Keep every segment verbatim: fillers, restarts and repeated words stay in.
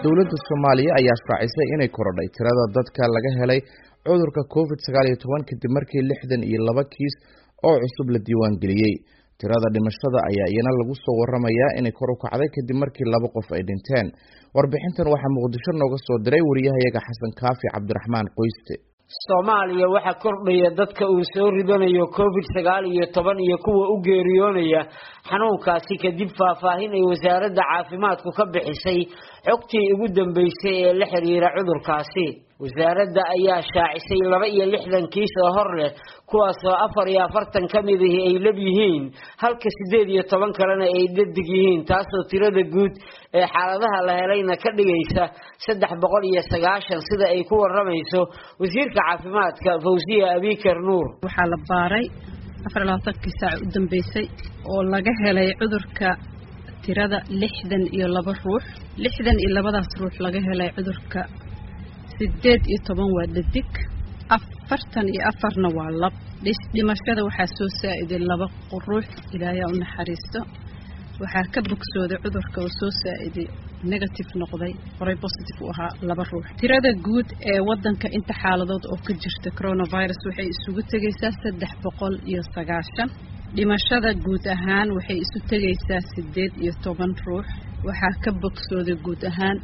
dowladda Soomaaliya ayaa shaacisay inay korodhay tirada dadka laga helay cudurka covid sagaal iyo toban kadib markii lixdan iyo laba kiis oo cusub la diiwaan geliyay. Tirada dhimashada ayaa iyana lagu soo waramayaa inay kor u kacday kadib markii laba qof ay dhinteen. Warbixintan waxaa Muqdisho nooga soo diray wariyahayaga Xasan Kaafi Cabdiraxmaan Qoyste. Soomaaliya waxa kordhaya dadka uu soo ridanayo covid sagaal iyo toban iyo kuwa u geeriyoonaya xanuunkaasi kadib faahfaahin ay wasaaradda caafimaadku ka bixisay xogtii ugu dambeysay ee la xiriira cudurkaasi. wasaaradda ayaa shaacisay laba iyo lixdan kiis oo hor leh kuwaas oo afar iyo afartan ka mid ah ay lab yihiin halka sideed iyo toban kalena ay dhadig yihiin taasoo tirada guud ee xaaladaha la helayna ka dhigaysa saddex boqol iyo sagaashan sida ay ku waramayso wasiirka caafimaadka Fawziya Abikar Nuur. waxaa la baaray afar iyo labaatan saac u dambeysay oo laga helay cudurka tirada lixdan iyo laba ruux lixdan iyo labadaas ruux laga helay cudurka sideed iyo toban waa dhadig afartan iyo afarna waa lab. dhimashada waxaa soo saa'iday laba ruux ilaahay u naxariisto. waxaa ka bogsooday cudurka oo soo saa'iday negative noqday horay positive u ahaa laba ruux. tirada guud ee wadanka inta xaaladood oo ka jirta coronavirus waxay isugu tagaysaa saddex boqol iyo sagaashan. dhimashada guud ahaan waxay isu tagaysaa sideed iyo toban ruux. waxaa ka bogsooday guud ahaan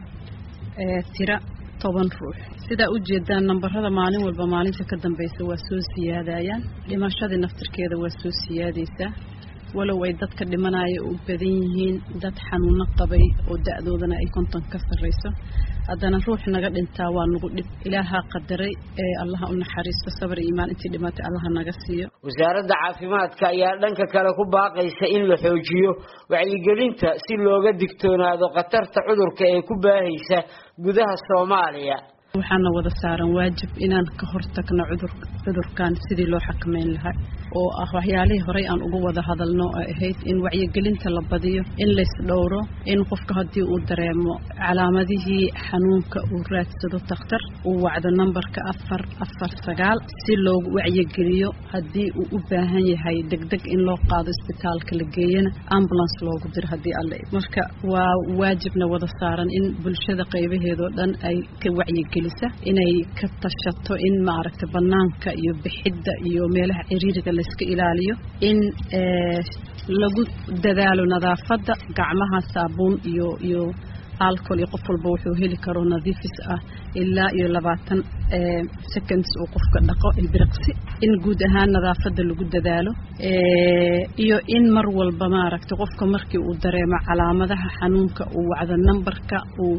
ee tira toban ruux. sida u jeedaan nambarada maalin walba maalinta ka dambaysa waa soo siyaadayaan. dhimashada naftirkeeda waa soo siyaadaysaa walow ay dadka dhimanaya u badan yihiin dad xanuuno qabay oo da'doodana ay konton ka sareyso. haddana ruux naga dhintaa waa nagu dhib ilaaha qadaray ee Allah u naxariisto sabr iyo iimaan intii dhimatay Allah naga siiyo. wasaaradda caafimaadka ayaa dhanka kale ku baaqaysa in la xoojiyo wacyigelinta si looga digtoonaado khatarta cudurka ee ku baahaysa gudaha Soomaaliya. waxaana wada saaran waajib inaan ka hortagno cudur cudurkan sidii loo xakameyn lahaa oo ah waxyaalihii hore aan ugu wada hadalno oo ahayd in wacyigelinta la badiyo in la isdhowro in qofka hadii uu dareemo calaamadihii xanuunka uu raadsado takhtar uu wacdo nambarka afar afar sagaal si loogu wacyigeliyo hadii uu u baahan yahay degdeg in loo qaado isbitaalka la geeyana ambulance loogu diro hadii alle. marka waa waajibna wada saaran in bulshada qaybaheedo dhan ay ka wacyigelisa inay ka tashato in maaragta banaanka iyo bixidda iyo meelaha ciriiriga la iska ilaaliyo in lagu dadaalo nadaafadda gacmaha saabuun iyo iyo alcohol iyo qof walba wuxuu heli karo nadiifis ah ilaa iyo labaatan seconds oo qofka dhaqo ilbiriqsi in guud ahaan nadaafadda lagu dadaalo iyo in mar walba maaragta qofka markii uu dareemo calaamadaha xanuunka uu wacdo nambarka uu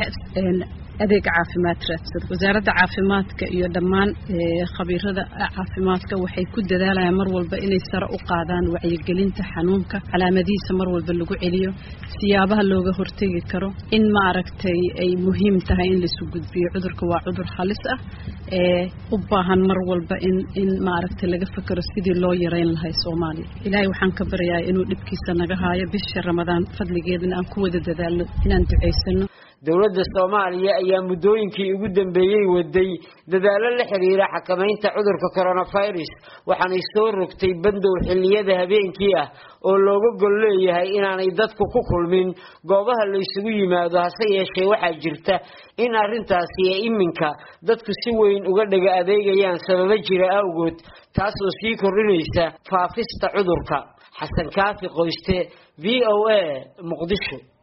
adeeg caafimaad raadsado. wasaaradda caafimaadka iyo dhammaan khabiirada caafimaadka waxay ku dadaalayaan mar walba inay sare u qaadaan wacyigelinta xanuunka calaamadihiisa mar walba lagu celiyo siyaabaha looga hortagi karo in ma aragtay ay muhiim tahay in la isu gudbiyo cudurka waa cudur halis ah ee u baahan mar walba in in ma aragtay laga fakaro sidii loo yareyn lahaa Soomaaliya. ilaahay waxaan ka baryayaa inuu dhibkiisa naga haayo bisha Ramadaan fadligeedna aan ku wada dadaalno inaan duceysano. dowladda Soomaaliya ayaa muddooyinkii ugu dambeeyay waday dadaalo la xiriira xakamaynta cudurka coronavirus waxaana soo rogtay bandow xilliyada habeenkii ah oo looga gol leeyahay inaanay dadku ku kulmin goobaha la isugu yimaado. hase yeeshee waxaa jirta in arrintaasi ay iminka dadku si weyn uga dhaga adeegayaan sababo jira awgood taasoo sii kordhinaysa faafista cudurka. Xasan Kaafi Qoyste, V O A, Muqdisho.